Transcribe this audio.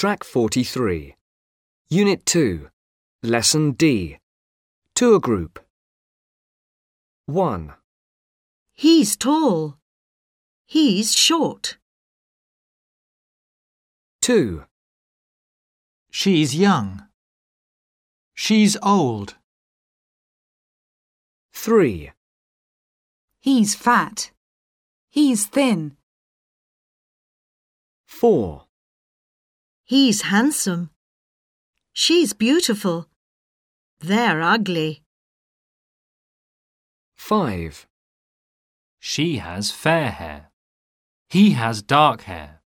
Track 43. Unit 2. Lesson D. Tour Group. 1, He's tall. He's short. 2, She's young. She's old. 3, He's fat. He's thin. 4, He's handsome. She's beautiful. They're ugly. 5, She has fair hair. He has dark hair.